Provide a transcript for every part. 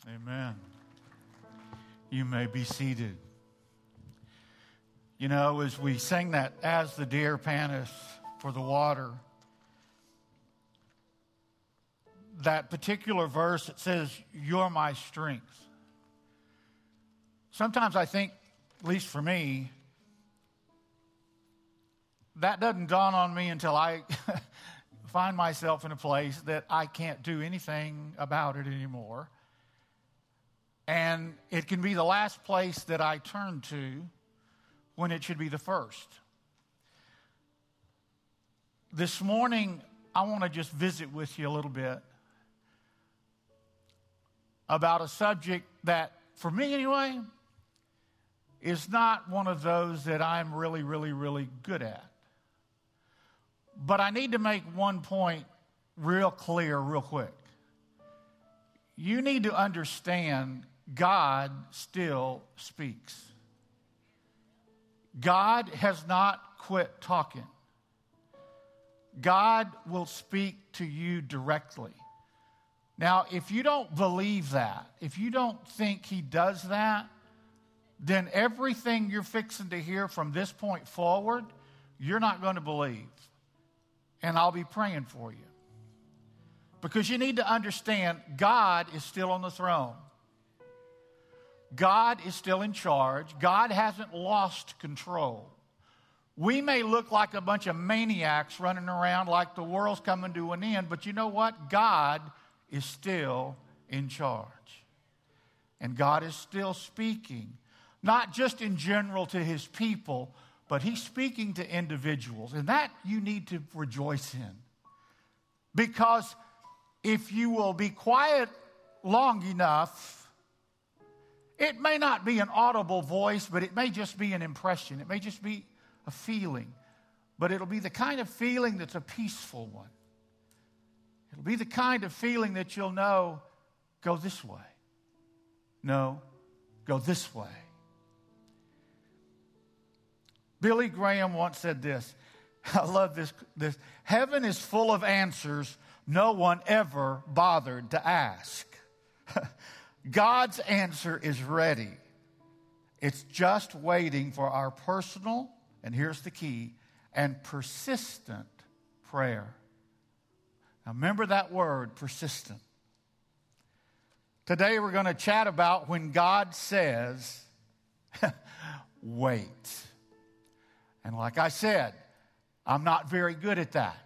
Amen. You may be seated. You know, as we sing that, as the deer panteth for the water, that particular verse, it says, you're my strength. Sometimes I think, at least for me, that doesn't dawn on me until I find myself in a place that I can't do anything about it anymore. And it can be the last place that I turn to when it should be the first. This morning, I want to just visit with you a little bit about a subject that, for me anyway, is not one of those that I'm really good at. But I need to make one point real clear, real quick. You need to understand God still speaks. God has not quit talking. God will speak to you directly. Now, if you don't believe that, if you don't think He does that, then everything you're fixing to hear from this point forward, you're not going to believe. And I'll be praying for you. Because you need to understand God is still on the throne. God is still in charge. God hasn't lost control. We may look like a bunch of maniacs running around like the world's coming to an end, but you know what? God is still in charge. And God is still speaking, not just in general to His people, but He's speaking to individuals. And that you need to rejoice in. Because if you will be quiet long enough, it may not be an audible voice, but it may just be an impression. It may just be a feeling. But it'll be the kind of feeling that's a peaceful one. It'll be the kind of feeling that you'll know, go this way. No, go this way. Billy Graham once said this. I love this. Heaven is full of answers no one ever bothered to ask. God's answer is ready. It's just waiting for our personal, and here's the key, and persistent prayer. Now remember that word, persistent. Today we're going to chat about when God says, wait. And like I said, I'm not very good at that.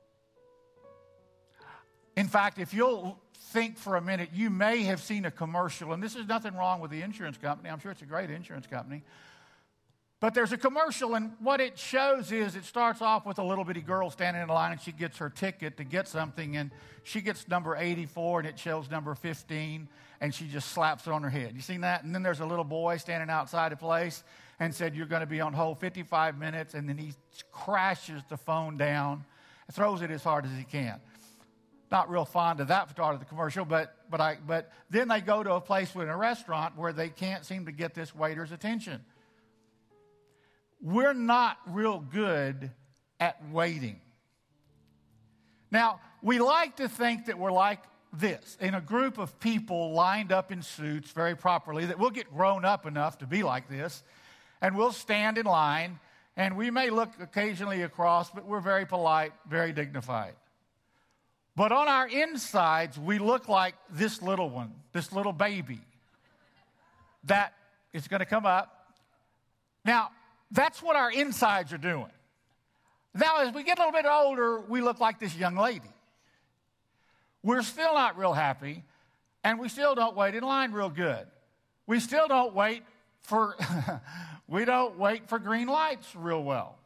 In fact, if you'll think for a minute, you may have seen a commercial, and this is nothing wrong with the insurance company. I'm sure it's a great insurance company. But there's a commercial, and what it shows is it starts off with a little bitty girl standing in line, and she gets her ticket to get something, and she gets number 84, and it shows number 15, and she just slaps it on her head. You seen that? And then there's a little boy standing outside a place and said, you're going to be on hold 55 minutes, and then he crashes the phone down, throws it as hard as he can. Not real fond of that part of the commercial, but then they go to a place in a restaurant where they can't seem to get this waiter's attention. We're not real good at waiting. Now, we like to think that we're like this, in a group of people lined up in suits very properly, that we'll get grown up enough to be like this, and we'll stand in line, and we may look occasionally across, but we're very polite, very dignified. But on our insides, we look like this little one, this little baby that is going to come up. Now, that's what our insides are doing. Now, as we get a little bit older, we look like this young lady. We're still not real happy, and we still don't wait in line real good. We still don't wait for green lights real well.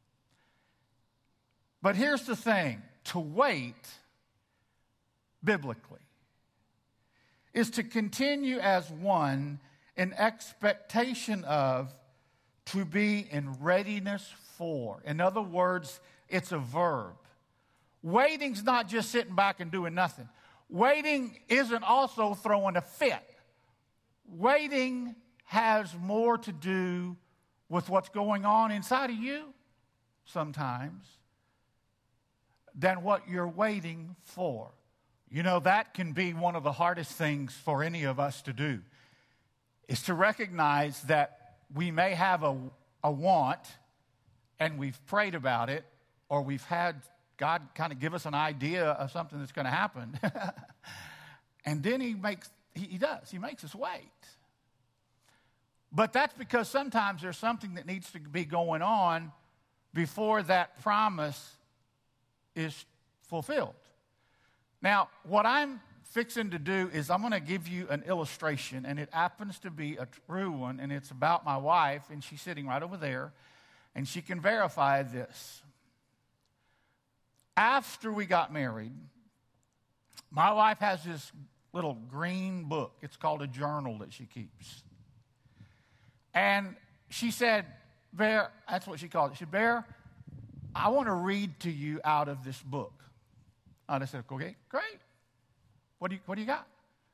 But here's the thing, to wait biblically is to continue as one in expectation of, to be in readiness for. In other words, it's a verb. Waiting's not just sitting back and doing nothing. Waiting isn't also throwing a fit. Waiting has more to do with what's going on inside of you sometimes than what you're waiting for. You know, that can be one of the hardest things for any of us to do, is to recognize that we may have a want and we've prayed about it, or we've had God kind of give us an idea of something that's going to happen. And then he makes us wait. But that's because sometimes there's something that needs to be going on before that promise is fulfilled. Now, what I'm fixing to do is I'm going to give you an illustration, and it happens to be a true one, and it's about my wife, and she's sitting right over there, and she can verify this. After we got married, my wife has this little green book. It's called a journal that she keeps. And she said, Bear, that's what she called it. She said, Bear, I want to read to you out of this book. And I said, okay, great. What do you got?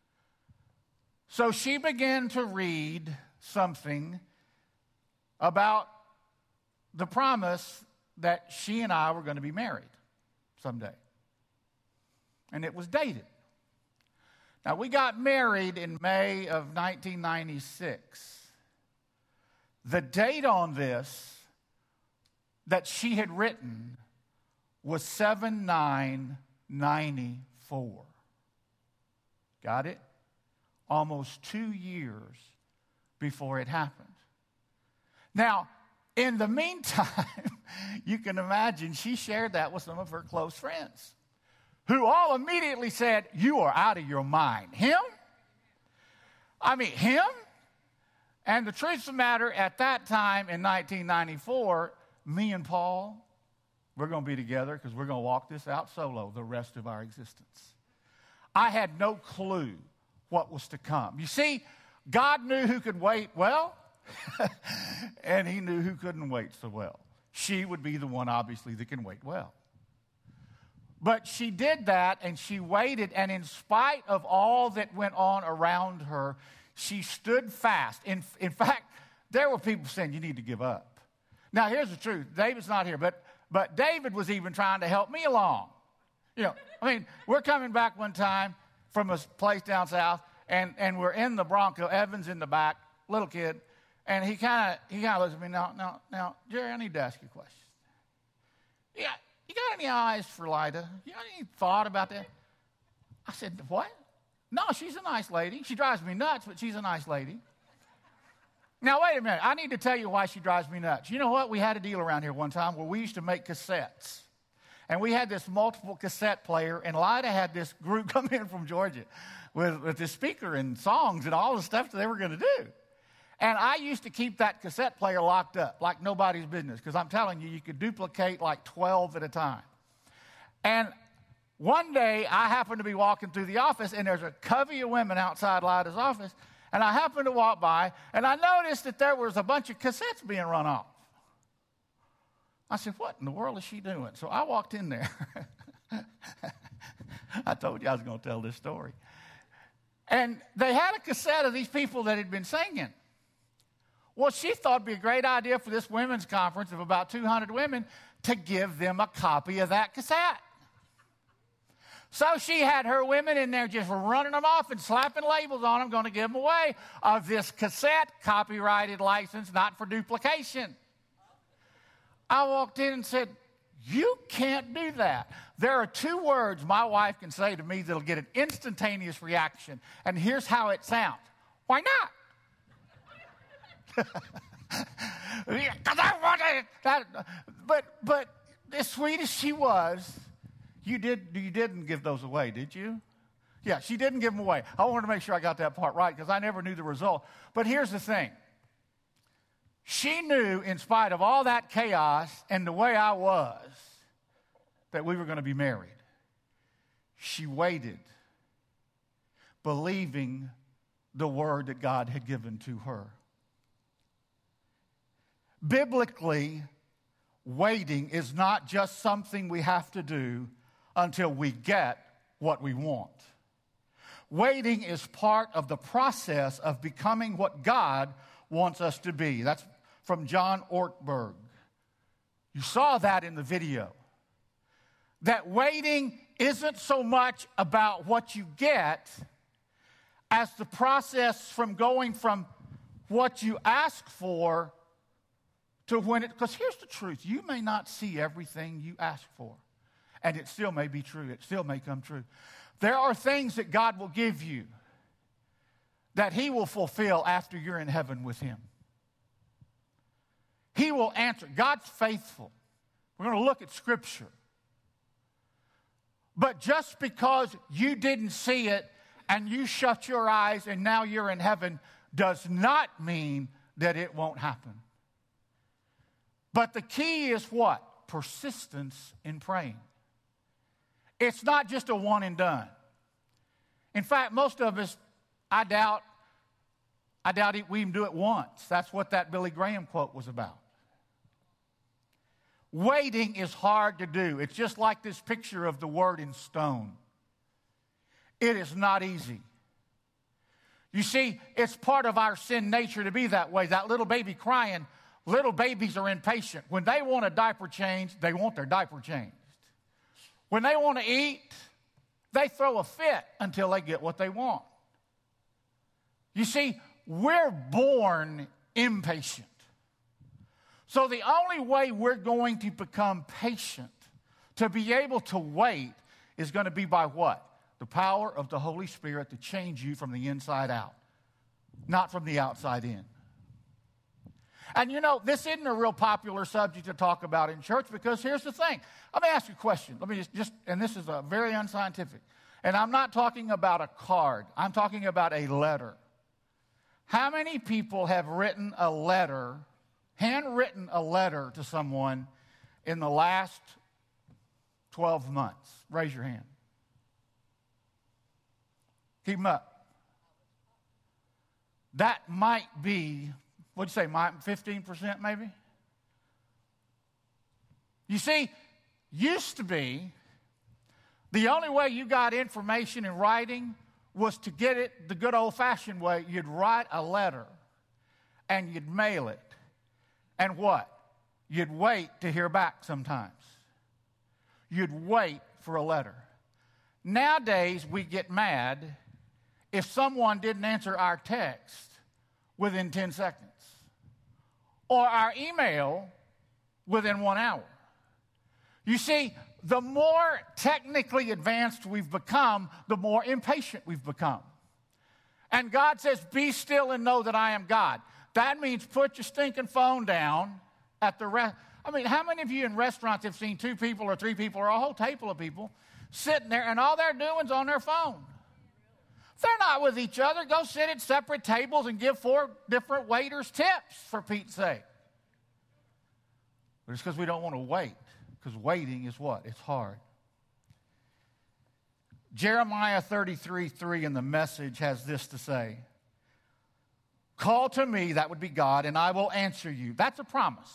So she began to read something about the promise that she and I were going to be married someday. And it was dated. Now, we got married in May of 1996. The date on this that she had written was 7/9/94. Got it? Almost 2 years before it happened. Now, in the meantime, you can imagine she shared that with some of her close friends, who all immediately said, you are out of your mind. Him? I mean, him? And the truth of the matter, at that time in 1994, me and Paul, we're going to be together because we're going to walk this out solo the rest of our existence. I had no clue what was to come. You see, God knew who could wait well, and he knew who couldn't wait so well. She would be the one, obviously, that can wait well. But she did that, and she waited, and in spite of all that went on around her, she stood fast. In fact, there were people saying, you need to give up. Now, here's the truth. David's not here, but David was even trying to help me along. You know, I mean, we're coming back one time from a place down south, and we're in the Bronco. Evan's in the back, little kid, and he kind of looks at me. Now, Jerry, I need to ask you a question. Yeah, you got any eyes for Lida? You got any thought about that? I said, what? No, she's a nice lady. She drives me nuts, but she's a nice lady. Now, wait a minute. I need to tell you why she drives me nuts. You know what? We had a deal around here one time where we used to make cassettes. And we had this multiple cassette player, and Lida had this group come in from Georgia with this speaker and songs and all the stuff that they were going to do. And I used to keep that cassette player locked up like nobody's business, because I'm telling you, you could duplicate like 12 at a time. And one day, I happened to be walking through the office, and there's a covey of women outside Lida's office, and I happened to walk by, and I noticed that there was a bunch of cassettes being run off. I said, what in the world is she doing? So I walked in there. I told you I was going to tell this story. And they had a cassette of these people that had been singing. Well, she thought it'd be a great idea for this women's conference of about 200 women to give them a copy of that cassette. So she had her women in there just running them off and slapping labels on them, going to give them away of this cassette, copyrighted license, not for duplication. I walked in and said, you can't do that. There are 2 words my wife can say to me that'll get an instantaneous reaction, and here's how it sounds. Why not? Because I wanted that. But as sweet as she was, you didn't give those away, did you? Yeah, she didn't give them away. I wanted to make sure I got that part right because I never knew the result. But here's the thing. She knew, in spite of all that chaos and the way I was, that we were going to be married. She waited, believing the word that God had given to her. Biblically, waiting is not just something we have to do until we get what we want. Waiting is part of the process of becoming what God wants us to be. That's from John Ortberg. You saw that in the video. That waiting isn't so much about what you get as the process from going from what you ask for to when it, because here's the truth. You may not see everything you ask for, and it still may be true. It still may come true. There are things that God will give you that He will fulfill after you're in heaven with Him. He will answer. God's faithful. We're going to look at Scripture. But just because you didn't see it and you shut your eyes and now you're in heaven does not mean that it won't happen. But the key is what? Persistence in praying. It's not just a one and done. In fact, most of us, I doubt we even do it once. That's what that Billy Graham quote was about. Waiting is hard to do. It's just like this picture of the Word in stone. It is not easy. You see, it's part of our sin nature to be that way. That little baby crying, little babies are impatient. When they want a diaper change, they want their diaper changed. When they want to eat, they throw a fit until they get what they want. You see, we're born impatient. So the only way we're going to become patient, to be able to wait, is going to be by what? The power of the Holy Spirit to change you from the inside out, not from the outside in. And you know, this isn't a real popular subject to talk about in church because here's the thing. Let me ask you a question. Let me just and this is a very unscientific. And I'm not talking about a card. I'm talking about a letter. How many people have written a letter, handwritten a letter to someone in the last 12 months? Raise your hand. Keep them up. That might be, what'd you say, 15% maybe? You see, used to be, the only way you got information in writing was to get it the good old-fashioned way. You'd write a letter and you'd mail it. And what? You'd wait to hear back sometimes. You'd wait for a letter. Nowadays, we get mad if someone didn't answer our text within 10 seconds or our email within 1 hour. You see, the more technically advanced we've become, the more impatient we've become. And God says, be still and know that I am God. That means put your stinking phone down at the I mean, how many of you in restaurants have seen 2 people or 3 people or a whole table of people sitting there and all they're doing is on their phone? They're not with each other. Go sit at separate tables and give 4 different waiters tips, for Pete's sake. But it's because we don't want to wait. Because waiting is what? It's hard. Jeremiah 33:3 in the Message has this to say. Call to me, that would be God, and I will answer you. That's a promise.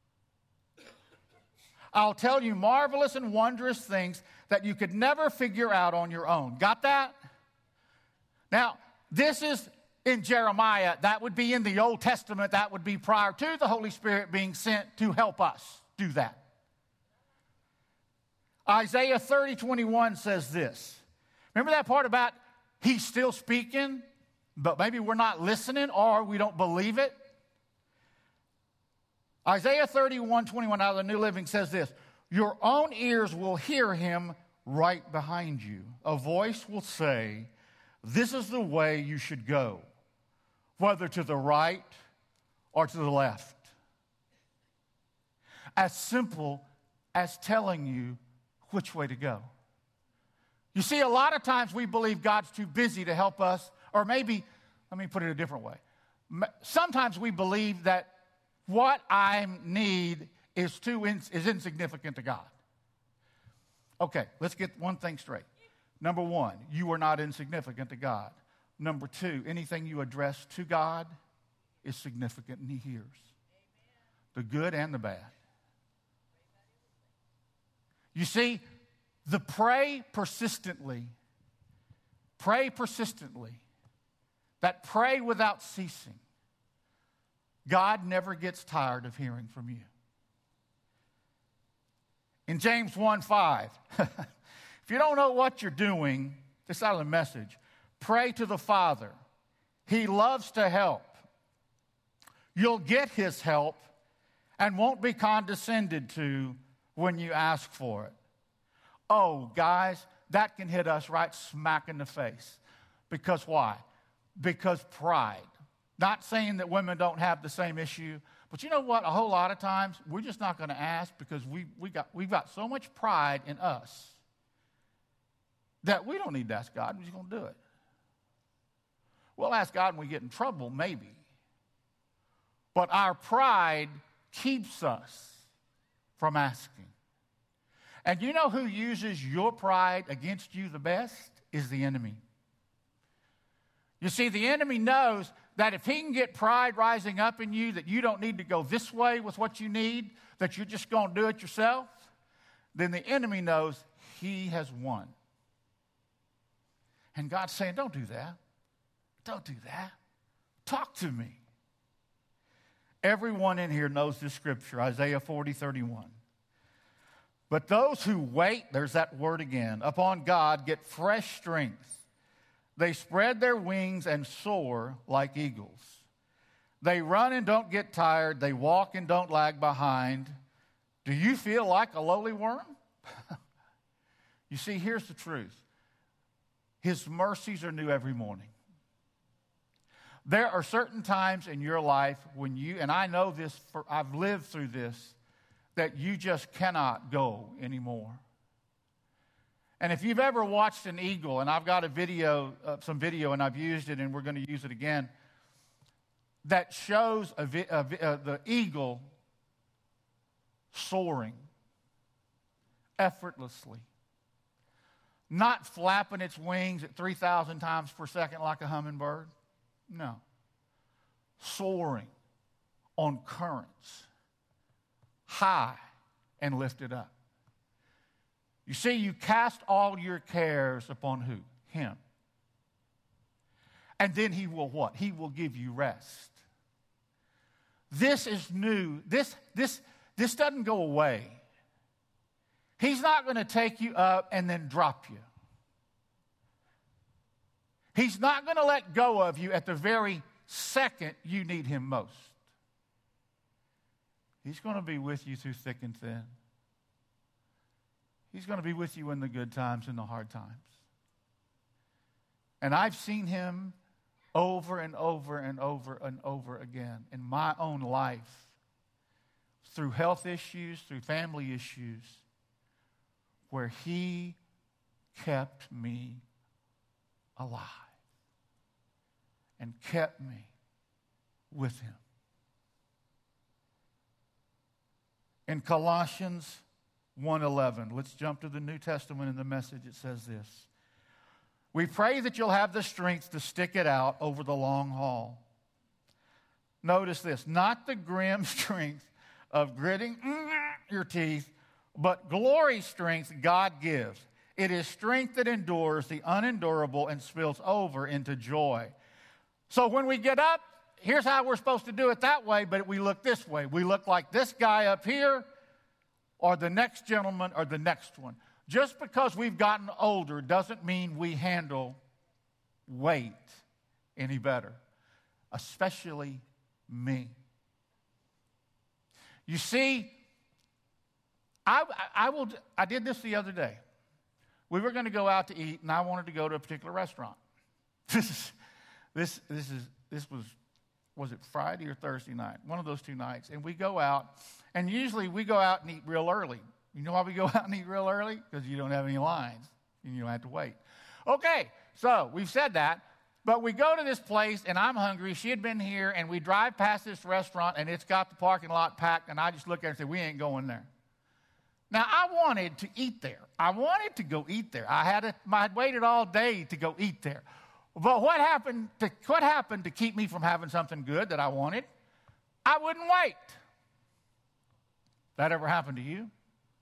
I'll tell you marvelous and wondrous things that you could never figure out on your own. Got that? Now, this is in Jeremiah. That would be in the Old Testament. That would be prior to the Holy Spirit being sent to help us do that. Isaiah 30:21 says this. Remember that part about He's still speaking, but maybe we're not listening or we don't believe it? Isaiah 31:21 out of the New Living says this. Your own ears will hear Him right behind you. A voice will say, this is the way you should go, whether to the right or to the left. As simple as telling you which way to go. You see, a lot of times we believe God's too busy to help us, or maybe, let me put it a different way. Sometimes we believe that what I need is insignificant to God. Okay, let's get one thing straight. Number 1, you are not insignificant to God. Number 2, anything you address to God is significant and He hears. The good and the bad. You see, the pray persistently, that pray without ceasing. God never gets tired of hearing from you. In James 1:5, If you don't know what you're doing, it's out of the message. Pray to the Father. He loves to help. You'll get his help and won't be condescended to when you ask for it. Oh, guys, that can hit us right smack in the face. Because why? Because pride. Not saying that women don't have the same issue, but you know what? A whole lot of times we're just not going to ask because we've got so much pride in us that we don't need to ask God. We're just going to do it. We'll ask God when we get in trouble, maybe. But our pride keeps us from asking. And you know who uses your pride against you the best? Is the enemy. You see, the enemy knows that if he can get pride rising up in you, that you don't need to go this way with what you need, that you're just going to do it yourself, then the enemy knows he has won. And God's saying, don't do that. Don't do that. Talk to me. Everyone in here knows this scripture, Isaiah 40:31. But those who wait, there's that word again, upon God get fresh strength. They spread their wings and soar like eagles. They run and don't get tired. They walk and don't lag behind. Do you feel like a lowly worm? You see, here's the truth. His mercies are new every morning. There are certain times in your life when you, and I know this, I've lived through this, that you just cannot go anymore. And if you've ever watched an eagle, and I've got a video, some video, and I've used it, and we're going to use it again, that shows the eagle soaring effortlessly, not flapping its wings at 3,000 times per second like a hummingbird. No. Soaring on currents, high and lifted up. You see, you cast all your cares upon who? Him. And then he will what? He will give you rest. This is new. This doesn't go away. He's not going to take you up and then drop you. He's not going to let go of you at the very second you need him most. He's going to be with you through thick and thin. He's going to be with you in the good times and the hard times. And I've seen him over and over and over and over again in my own life, through health issues, through family issues, where he kept me alive and kept me with him. In Colossians 1:11, let's jump to the New Testament in the Message. It says this: we pray that you'll have the strength to stick it out over the long haul. Notice this, not the grim strength of gritting your teeth, but glory strength God gives. It is strength that endures the unendurable and spills over into joy. So when we get up, here's how we're supposed to do it that way, but we look this way. We look like this guy up here, or the next gentleman, or the next one. Just because we've gotten older doesn't mean we handle weight any better, especially me. You see, I did this the other day. We were going to go out to eat, and I wanted to go to a particular restaurant. This was it Friday or Thursday night? One of those two nights. And we go out, and usually we go out and eat real early. You know why we go out and eat real early? Because you don't have any lines, and you don't have to wait. Okay, so we've said that, but we go to this place, and I'm hungry. She had been here, and we drive past this restaurant, and it's got the parking lot packed, and I just look at her and say, we ain't going there. Now, I wanted to eat there. I wanted to go eat there. I'd waited all day to go eat there. But what happened to keep me from having something good that I wanted? I wouldn't wait. That ever happened to you?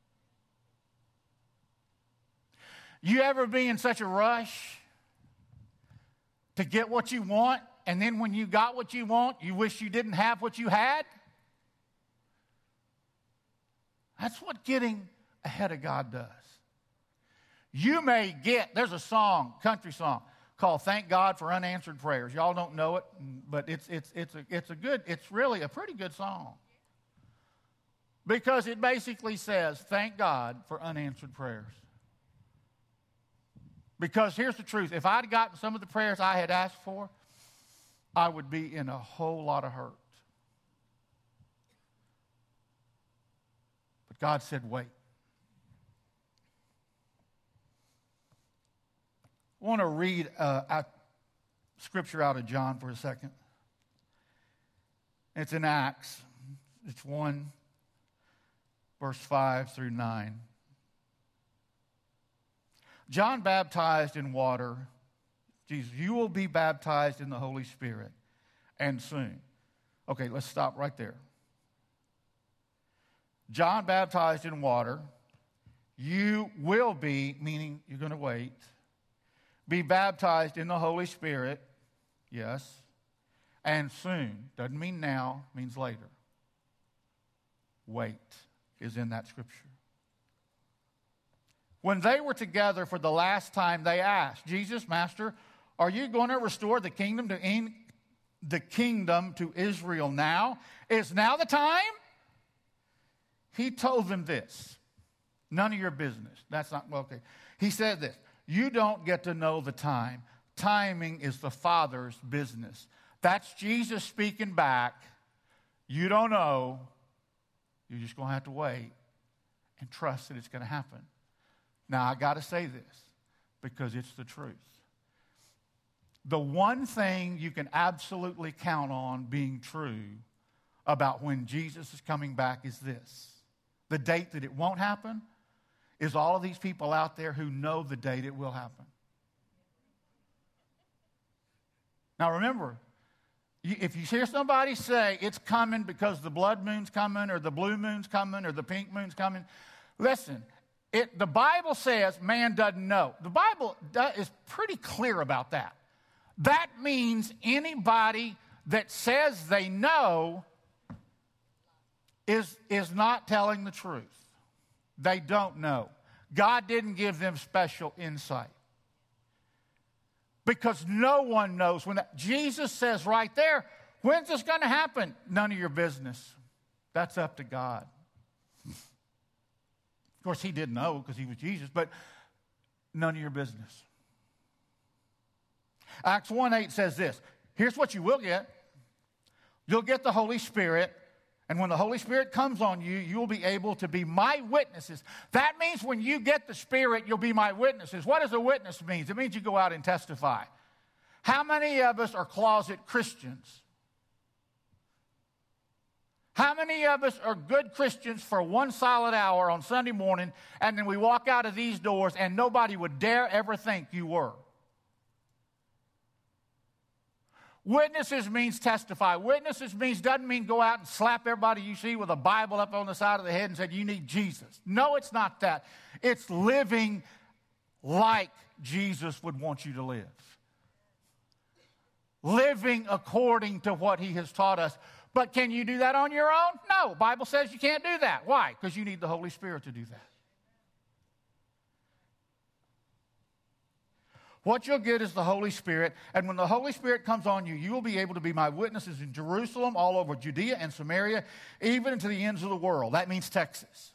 You ever be in such a rush to get what you want, and then when you got what you want, you wish you didn't have what you had? That's what getting ahead of God does. You may get, there's a song, country song, called Thank God for Unanswered Prayers. Y'all don't know it, but it's really a pretty good song. Because it basically says, thank God for unanswered prayers. Because here's the truth. If I'd gotten some of the prayers I had asked for, I would be in a whole lot of hurt. But God said, wait. I want to read a scripture out of John for a second. It's in Acts. It's 1, verse 5 through 9. John baptized in water. Jesus, you will be baptized in the Holy Spirit, and soon. Okay, let's stop right there. John baptized in water. You will be, meaning you're going to wait, be baptized in the Holy Spirit, yes, and soon. Doesn't mean now, means later. Wait is in that scripture. When they were together for the last time, they asked, Jesus, Master, are you going to restore the kingdom to Israel now? Is now the time? He told them this. None of your business. That's not, well, okay. He said this. You don't get to know the time. Timing is the Father's business. That's Jesus speaking back. You don't know. You're just going to have to wait and trust that it's going to happen. Now, I got to say this because it's the truth. The one thing you can absolutely count on being true about when Jesus is coming back is this. The date that it won't happen is all of these people out there who know the date it will happen. Now remember, if you hear somebody say it's coming because the blood moon's coming or the blue moon's coming or the pink moon's coming, listen, the Bible says man doesn't know. The Bible is pretty clear about that. That means anybody that says they know is not telling the truth. They don't know. God didn't give them special insight. Because no one knows when Jesus says right there, when's this going to happen? None of your business. That's up to God. Of course, he didn't know because he was Jesus, but none of your business. Acts 1:8 says this. Here's what you will get. You'll get the Holy Spirit. And when the Holy Spirit comes on you, you will be able to be my witnesses. That means when you get the Spirit, you'll be my witnesses. What does a witness mean? It means you go out and testify. How many of us are closet Christians? How many of us are good Christians for one solid hour on Sunday morning, and then we walk out of these doors and nobody would dare ever think you were? Witnesses means testify. Witnesses doesn't mean go out and slap everybody you see with a Bible up on the side of the head and say, you need Jesus. No, it's not that. It's living like Jesus would want you to live. Living according to what he has taught us. But can you do that on your own? No, the Bible says you can't do that. Why? Because you need the Holy Spirit to do that. What you'll get is the Holy Spirit, and when the Holy Spirit comes on you, you will be able to be my witnesses in Jerusalem, all over Judea and Samaria, even to the ends of the world. That means Texas.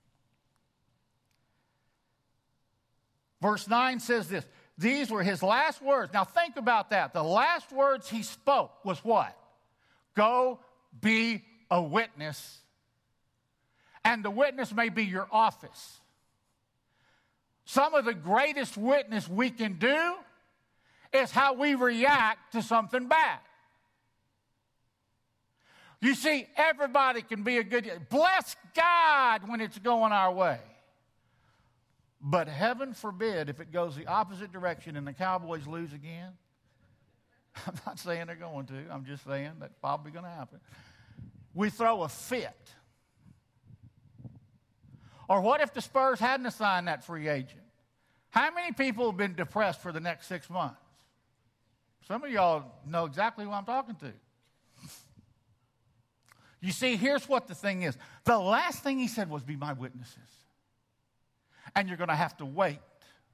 Verse 9 says this. These were his last words. Now think about that. The last words he spoke was what? Go be a witness. And the witness may be your office. Some of the greatest witness we can do is how we react to something bad. You see, everybody can be a good, bless God when it's going our way. But heaven forbid if it goes the opposite direction and the Cowboys lose again. I'm not saying they're going to. I'm just saying that's probably going to happen. We throw a fit. Or what if the Spurs hadn't assigned that free agent? How many people have been depressed for the next 6 months? Some of y'all know exactly who I'm talking to. You see, here's what the thing is. The last thing he said was, be my witnesses. And you're going to have to wait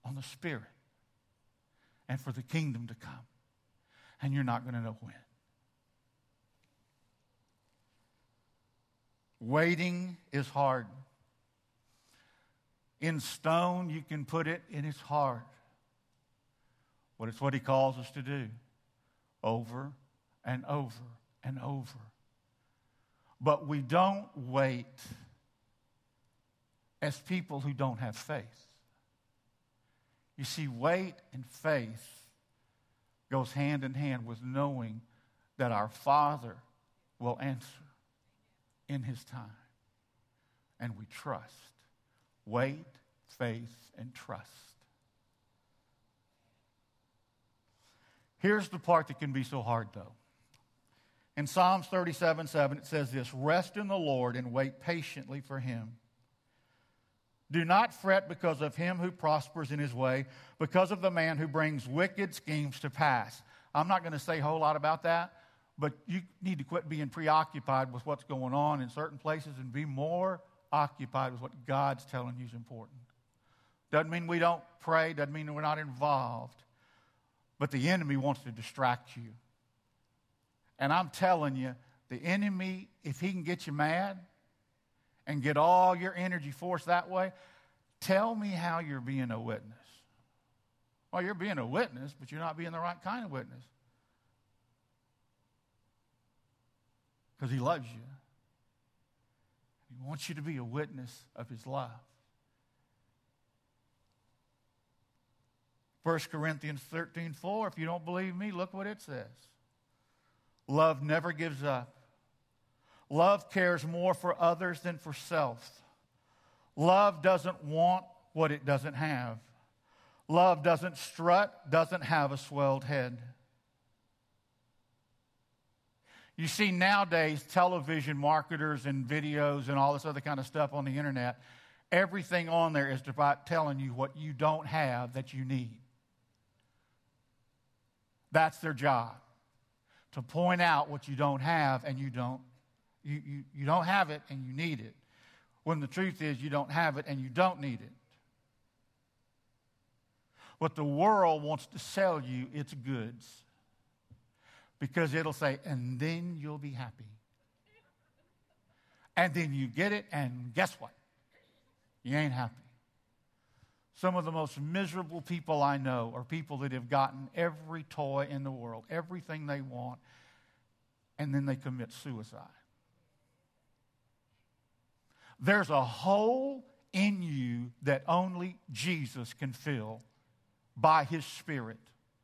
on the Spirit and for the kingdom to come. And you're not going to know when. Waiting is hard. In stone, you can put it in its heart. But it's what He calls us to do over and over and over. But we don't wait as people who don't have faith. You see, wait and faith goes hand in hand with knowing that our Father will answer in His time. And we trust. Wait, faith, and trust. Here's the part that can be so hard, though. In Psalms 37:7, it says this, "Rest in the Lord and wait patiently for Him. Do not fret because of him who prospers in his way, because of the man who brings wicked schemes to pass." I'm not going to say a whole lot about that, but you need to quit being preoccupied with what's going on in certain places and be more occupied with what God's telling you is important. Doesn't mean we don't pray, doesn't mean we're not involved, but the enemy wants to distract you. And I'm telling you, the enemy, if he can get you mad and get all your energy forced that way, tell me how you're being a witness. Well, you're being a witness, but you're not being the right kind of witness. Because he loves you. He wants you to be a witness of his love. 1 Corinthians 13:4, if you don't believe me, look what it says. Love never gives up. Love cares more for others than for self. Love doesn't want what it doesn't have. Love doesn't strut, doesn't have a swelled head. You see, nowadays, television marketers and videos and all this other kind of stuff on the internet, everything on there is about telling you what you don't have that you need. That's their job, to point out what you don't have and you don't have it and you need it. When the truth is you don't have it and you don't need it. What the world wants to sell you, its goods. Because it'll say, and then you'll be happy. And then you get it, and guess what? You ain't happy. Some of the most miserable people I know are people that have gotten every toy in the world, everything they want, and then they commit suicide. There's a hole in you that only Jesus can fill by his Spirit.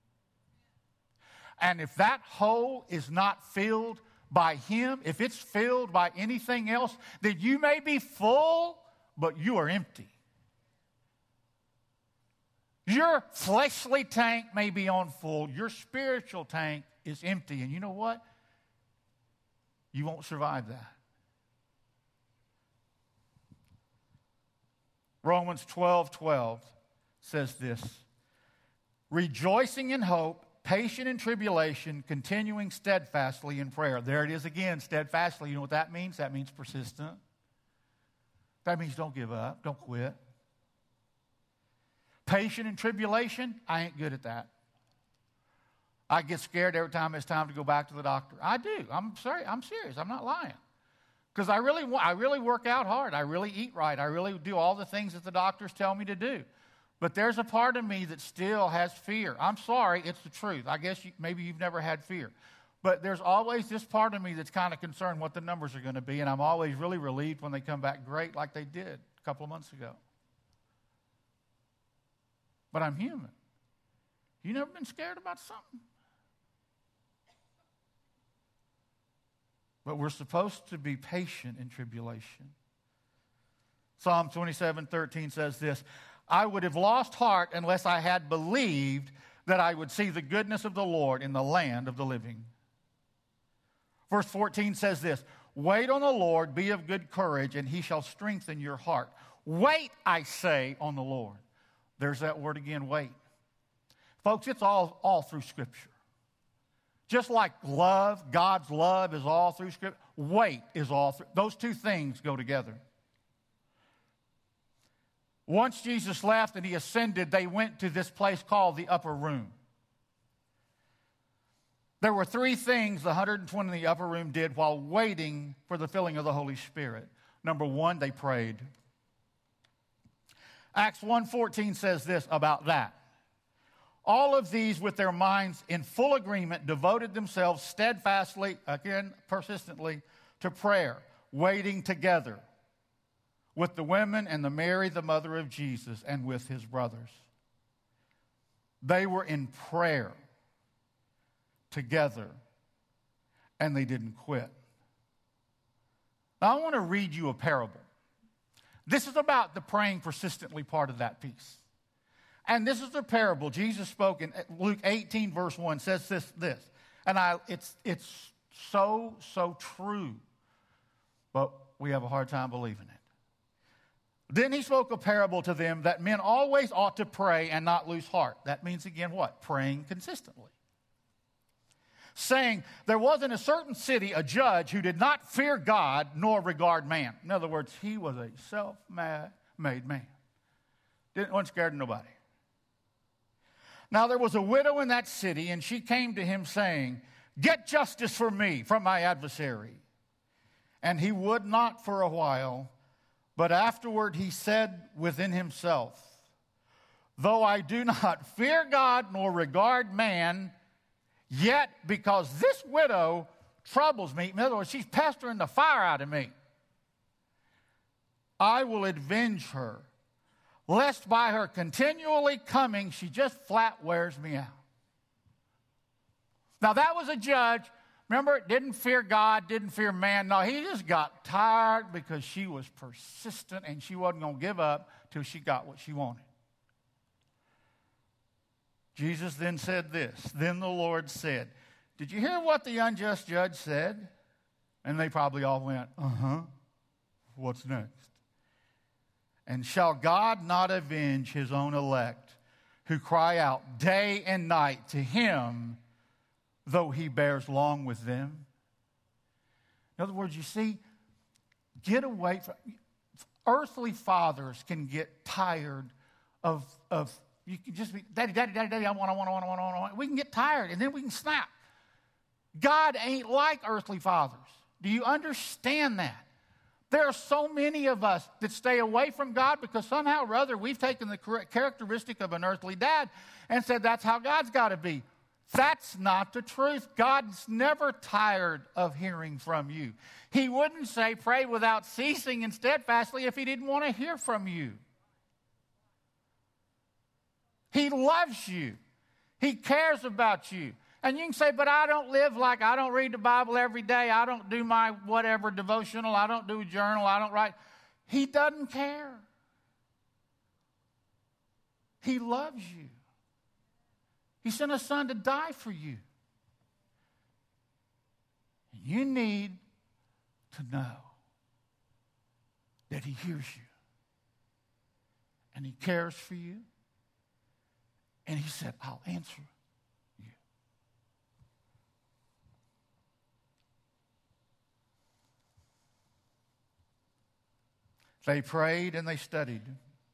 And if that hole is not filled by him, if it's filled by anything else, then you may be full, but you are empty. Your fleshly tank may be on full. Your spiritual tank is empty. And you know what? You won't survive that. Romans 12:12 says this, rejoicing in hope, patient in tribulation, continuing steadfastly in prayer. There it is again, steadfastly. You know what that means? That means persistent. That means don't give up, don't quit. Patient in tribulation, I ain't good at that. I get scared every time it's time to go back to the doctor. I do. I'm serious. I'm not lying. Because I really work out hard. I really eat right. I really do all the things that the doctors tell me to do. But there's a part of me that still has fear. I'm sorry, it's the truth. I guess maybe you've never had fear. But there's always this part of me that's kind of concerned what the numbers are going to be, and I'm always really relieved when they come back great like they did a couple of months ago. But I'm human. You never been scared about something? But we're supposed to be patient in tribulation. Psalm 27:13 says this, I would have lost heart unless I had believed that I would see the goodness of the Lord in the land of the living. Verse 14 says this, wait on the Lord, be of good courage, and he shall strengthen your heart. Wait, I say, on the Lord. There's that word again, wait. Folks, it's all through Scripture. Just like love, God's love is all through Scripture, wait is all through. Those two things go together. Once Jesus left and he ascended, they went to this place called the upper room. There were three things the 120 in the upper room did while waiting for the filling of the Holy Spirit. Number one, they prayed. Acts 1:14 says this about that. All of these, with their minds in full agreement, devoted themselves steadfastly, again, persistently, to prayer, waiting together with the women and the Mary, the mother of Jesus, and with his brothers. They were in prayer together, and they didn't quit. Now, I want to read you a parable. This is about the praying persistently part of that piece. And this is the parable Jesus spoke in Luke 18, verse 1, says this. And it's so true, but we have a hard time believing it. Then he spoke a parable to them that men always ought to pray and not lose heart. That means, again, what? Praying consistently. Saying, there was in a certain city a judge who did not fear God nor regard man. In other words, he was a self-made man. Wasn't scared of nobody. Now there was a widow in that city, and she came to him saying, get justice for me from my adversary. And he would not for a while, but afterward he said within himself, though I do not fear God nor regard man, yet because this widow troubles me, in other words, she's pestering the fire out of me, I will avenge her, lest by her continually coming, she just flat wears me out. Now that was a judge, remember, didn't fear God, didn't fear man. No, he just got tired because she was persistent and she wasn't going to give up till she got what she wanted. Jesus then said this, then the Lord said, did you hear what the unjust judge said? And they probably all went, what's next? And shall God not avenge his own elect who cry out day and night to him, though he bears long with them? In other words, you see, get away from, earthly fathers can get tired of you can just be, daddy, I want. We can get tired and then we can snap. God ain't like earthly fathers. Do you understand that? There are so many of us that stay away from God because somehow or other we've taken the characteristic of an earthly dad and said that's how God's got to be. That's not the truth. God's never tired of hearing from you. He wouldn't say pray without ceasing and steadfastly if he didn't want to hear from you. He loves you. He cares about you. And you can say, but I don't live like, I don't read the Bible every day. I don't do my whatever devotional. I don't do a journal. I don't write. He doesn't care. He loves you. He sent his son to die for you. You need to know that he hears you. And he cares for you. And he said, I'll answer you. They prayed and they studied.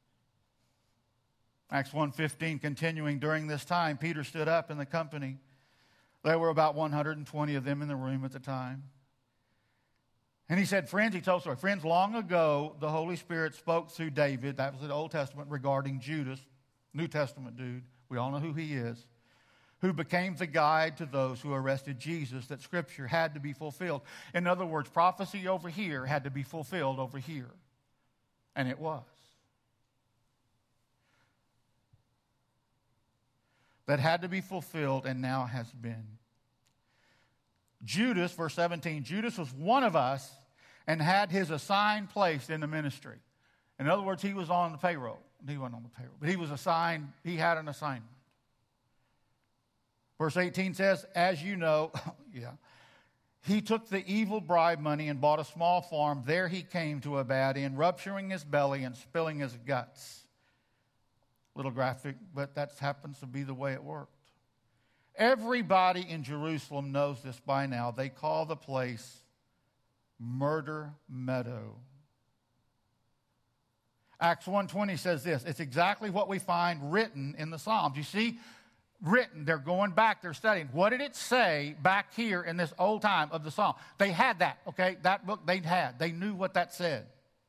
Acts 1:15, continuing, during this time, Peter stood up in the company. There were about 120 of them in the room at the time. And he said, friends, long ago, the Holy Spirit spoke through David, that was the Old Testament, regarding Judas, New Testament dude, we all know who he is, who became the guide to those who arrested Jesus, that Scripture had to be fulfilled. In other words, prophecy over here had to be fulfilled over here. And it was. That had to be fulfilled and now has been. Judas, verse 17, Judas was one of us and had his assigned place in the ministry. In other words, he was on the payroll. He wasn't on the payroll, but he was assigned, he had an assignment. Verse 18 says, as you know, he took the evil bribe money and bought a small farm. There he came to a bad end, rupturing his belly and spilling his guts. Little graphic, but that happens to be the way it worked. Everybody in Jerusalem knows this by now. They call the place Murder Meadow. Acts 1:20 says this. It's exactly what we find written in the Psalms. You see, written. They're going back. They're studying. What did it say back here in this old time of the Psalm? They had that, okay? That book they'd had. They knew what that said.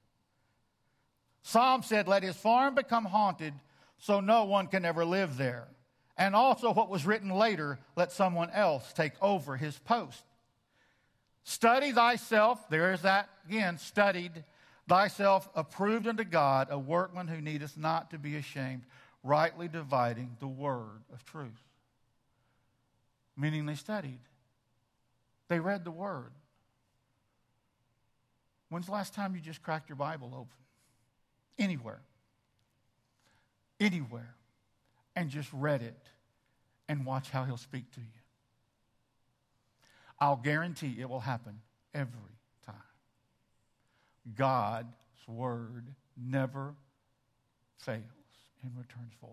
Psalm said, let his farm become haunted so no one can ever live there. And also what was written later, let someone else take over his post. Study thyself, there is that again, studied thyself approved unto God, a workman who needeth not to be ashamed, rightly dividing the word of truth. Meaning they studied. They read the word. When's the last time you just cracked your Bible open? Anywhere. Anywhere. And just read it and watch how he'll speak to you. I'll guarantee it will happen every time. God's word never fails and returns void.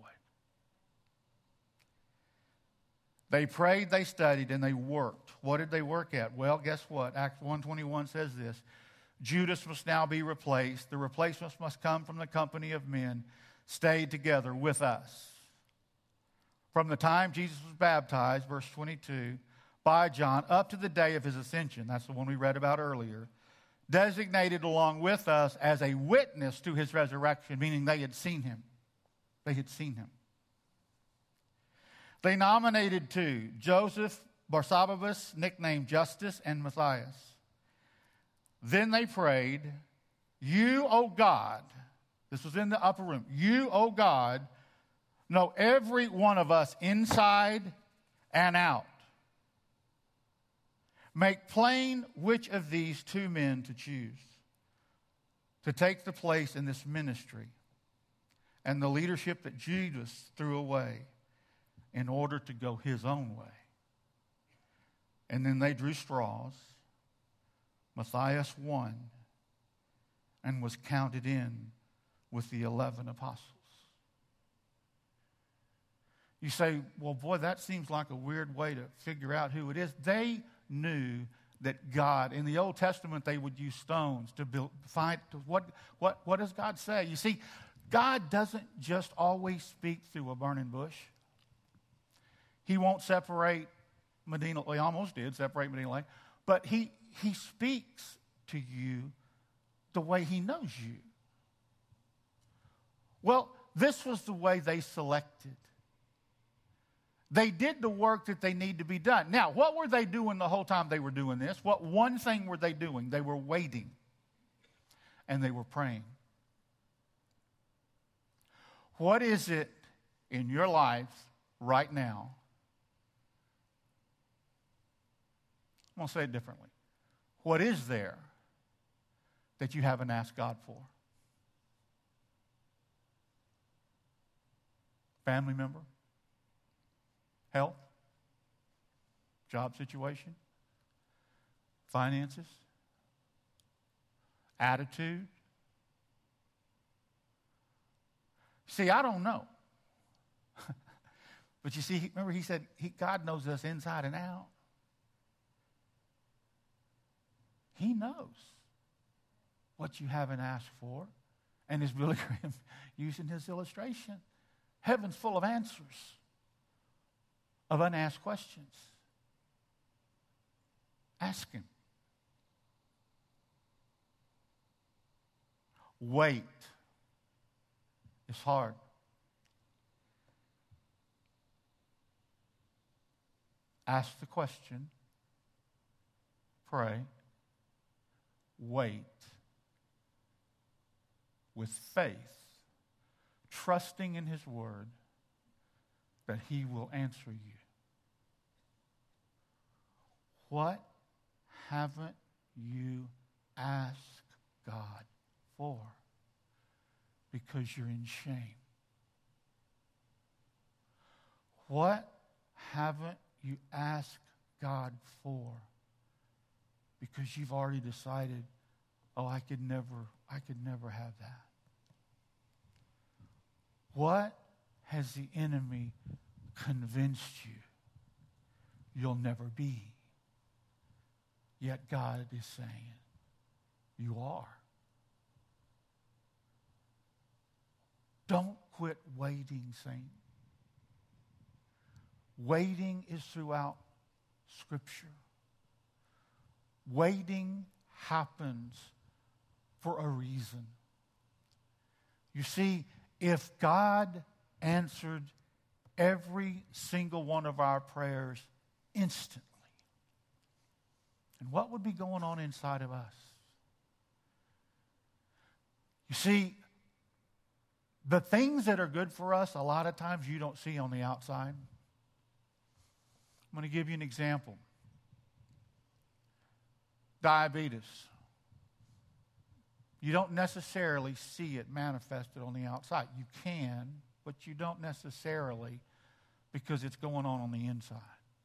They prayed, they studied, and they worked. What did they work at? Well, guess what? Acts 1:21 says this. Judas must now be replaced. The replacements must come from the company of men stayed together with us. From the time Jesus was baptized, verse 22, by John, up to the day of his ascension, that's the one we read about earlier, designated along with us as a witness to his resurrection, meaning they had seen him. They had seen him. They nominated two, Joseph Barsabas, nicknamed Justus, and Matthias. Then they prayed, you, O God, this was in the upper room, you, O God, know every one of us inside and out. Make plain which of these two men to choose to take the place in this ministry and the leadership that Judas threw away in order to go his own way. And then they drew straws. Matthias won and was counted in with the 11 apostles. You say, well, boy, that seems like a weird way to figure out who it is. They knew that God, in the Old Testament, they would use stones to find what does God say? You see, God doesn't just always speak through a burning bush. He won't separate Medina. Well, he almost did separate Medina Lake. But he speaks to you the way he knows you. Well, this was the way they selected. They did the work that they need to be done. Now, what were they doing the whole time they were doing this? What one thing were they doing? They were waiting. And they were praying. What is it in your life right now? I'm going to say it differently. What is there that you haven't asked God for? Family member? Health? Job situation? Finances? Attitude? See, I don't know. But you see, remember he said God knows us inside and out. He knows what you haven't asked for. And as Billy Graham used in his illustration, heaven's full of answers of unasked questions. Ask him. Wait. It's hard. Ask the question. Pray. Wait. With faith, trusting in his word that he will answer you. What haven't you asked God for? Because you're in shame. What haven't you asked God for? Because you've already decided, oh, I could never have that. What has the enemy convinced you you'll never be? Yet God is saying, you are. Don't quit waiting, saint. Waiting is throughout Scripture. Waiting happens for a reason. You see, if God answered every single one of our prayers instantly, and what would be going on inside of us? You see, the things that are good for us, a lot of times you don't see on the outside. I'm going to give you an example. Diabetes. You don't necessarily see it manifested on the outside. You can, but you don't necessarily, because it's going on the inside.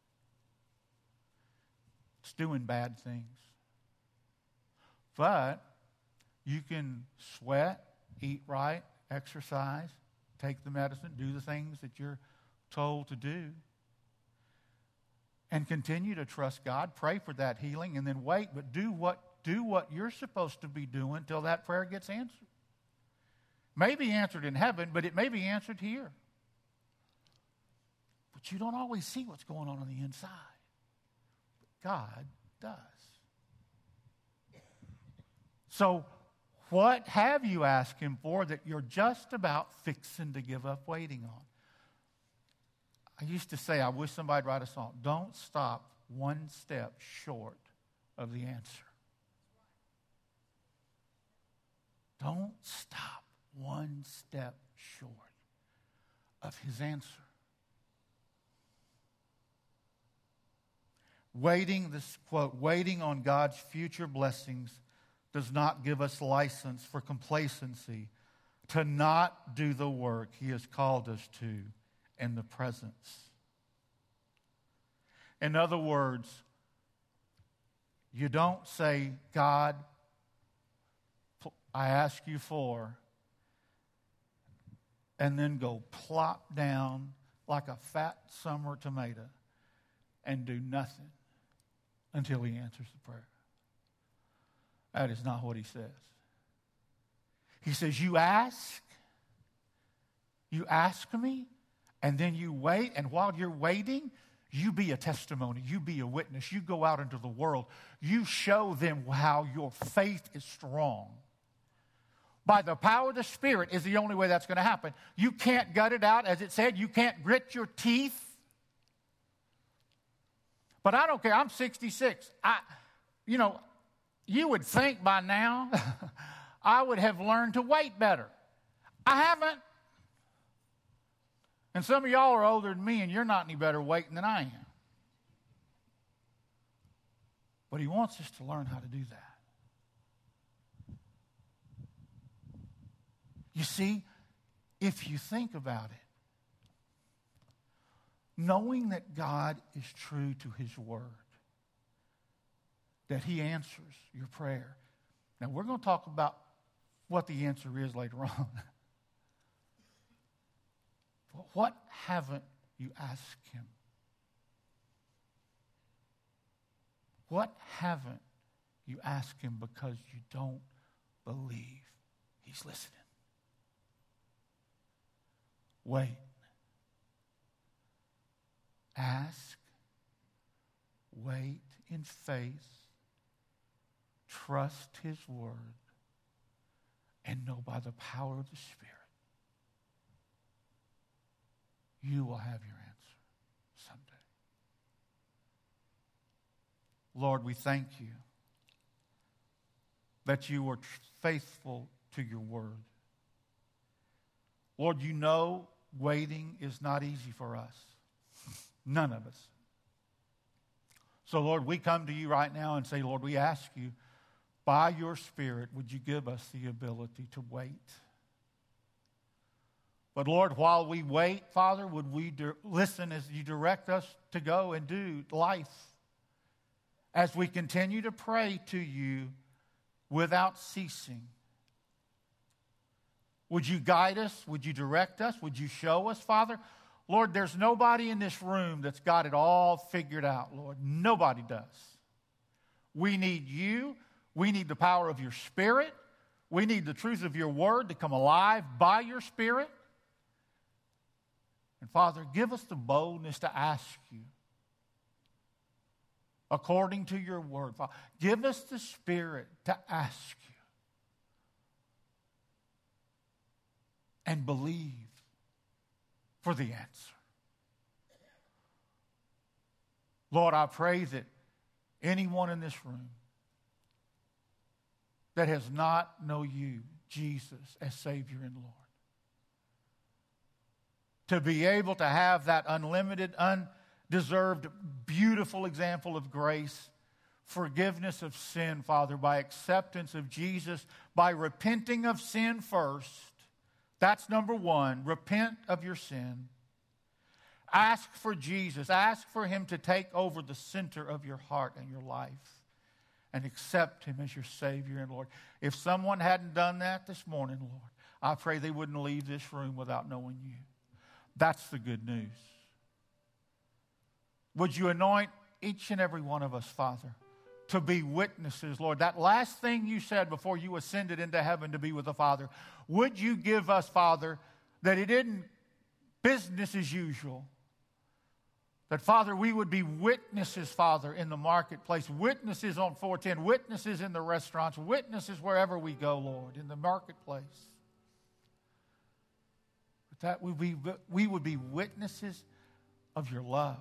It's doing bad things. But you can sweat, eat right, exercise, take the medicine, do the things that you're told to do, and continue to trust God, pray for that healing, and then wait, but do what you're supposed to be doing till that prayer gets answered. May be answered in heaven, but it may be answered here. But you don't always see what's going on the inside. But God does. So, what have you asked Him for that you're just about fixing to give up waiting on? I used to say, I wish somebody'd write a song. Don't stop one step short of the answer. Don't stop one step short of His answer. This quote, waiting on God's future blessings does not give us license for complacency to not do the work He has called us to in the presence. In other words, you don't say, God, I ask you for, and then go plop down like a fat summer tomato and do nothing until He answers the prayer. That is not what He says. He says, you ask me, and then you wait, and while you're waiting, you be a testimony, you be a witness, you go out into the world, you show them how your faith is strong. By the power of the Spirit is the only way that's going to happen. You can't gut it out, as it said, you can't grit your teeth. But I don't care, I'm 66. You would think by now I would have learned to wait better. I haven't. And some of y'all are older than me, and you're not any better waiting than I am. But He wants us to learn how to do that. You see, if you think about it, knowing that God is true to His Word, that He answers your prayer. Now, we're going to talk about what the answer is later on. But what haven't you asked Him? What haven't you asked Him because you don't believe He's listening? Wait. Ask. Wait in faith. Trust His Word. And know by the power of the Spirit, you will have your answer someday. Lord, we thank You that You are faithful to Your Word. Lord, You know waiting is not easy for us. None of us. So, Lord, we come to You right now and say, Lord, we ask You, by Your Spirit, would You give us the ability to wait? But, Lord, while we wait, Father, would we listen as You direct us to go and do life as we continue to pray to You without ceasing. Would You guide us? Would You direct us? Would You show us, Father? Lord, there's nobody in this room that's got it all figured out, Lord. Nobody does. We need You. We need the power of Your Spirit. We need the truth of your word to come alive by your Spirit. And Father, give us the boldness to ask you according to your word. Father, give us the Spirit to ask you and believe for the answer. Lord, I pray that anyone in this room that has not known you, Jesus, as Savior and Lord, to be able to have that unlimited, undeserved, beautiful example of grace, forgiveness of sin, Father, by acceptance of Jesus, by repenting of sin first. That's number one. Repent of your sin. Ask for Jesus. Ask for Him to take over the center of your heart and your life and accept Him as your Savior and Lord. If someone hadn't done that this morning, Lord, I pray they wouldn't leave this room without knowing you. That's the good news. Would you anoint each and every one of us, Father, to be witnesses, Lord? That last thing you said before you ascended into heaven to be with the Father, would you give us, Father, that it isn't business as usual? That, Father, we would be witnesses, Father, in the marketplace, witnesses on 410, witnesses in the restaurants, witnesses wherever we go, Lord, in the marketplace. But that we would be witnesses of your love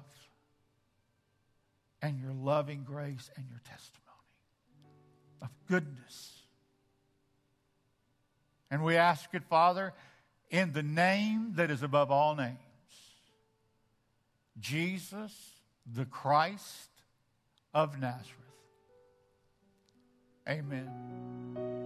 and your loving grace and your testimony of goodness. And we ask it, Father, in the name that is above all names, Jesus, the Christ of Nazareth. Amen.